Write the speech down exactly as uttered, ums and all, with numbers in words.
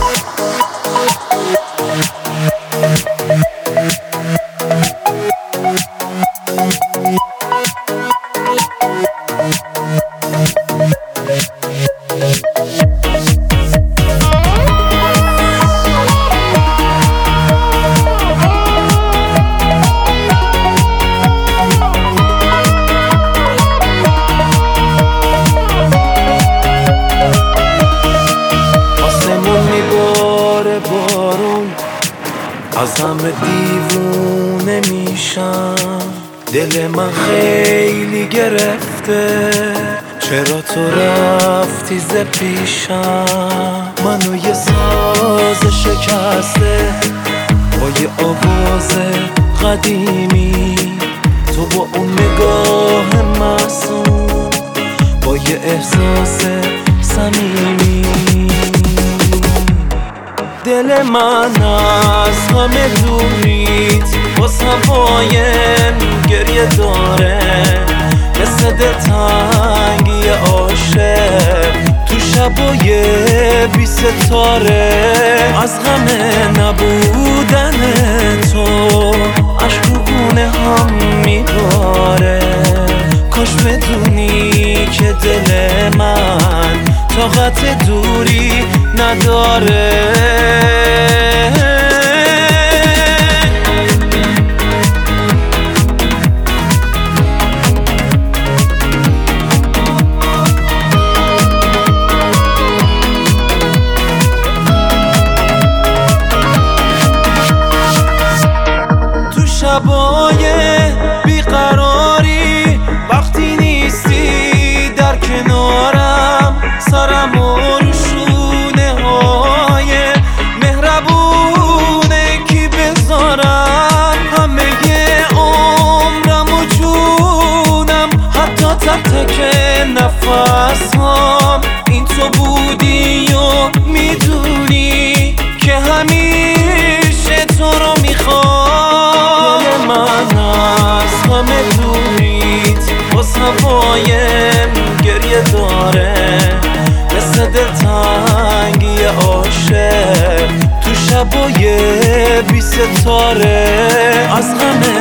از همه دیوونه میشم، دل من خیلی گرفته، چرا تو رفتی ز پیشم؟ منو یه ساز شکسته با یه آواز قدیمی، تو با اون نگاه معصوم، با یه احساس صمیمی. دل من از همه دوریت باز هوایم گریه داره، مثل دلتنگی عاشق تو شبای بی ستاره. از غم نبودن تو عشق رو گونه هم میباره، کاش بدونی که دل من طاقت دوری نداره. تو شبای بیقراری وقتی نیستی در کنارم، سرم و روشونه های مهربونه کی بذارم، همه عمرم و جونم، حتی تک تک نفس هم این تو بودی و میدونی که همیشه تو رو میخوام. دل من از همه دوریت باز هوایم گریه داره، مثل دلتنگی عاشق تو شبای بی ستاره. از غم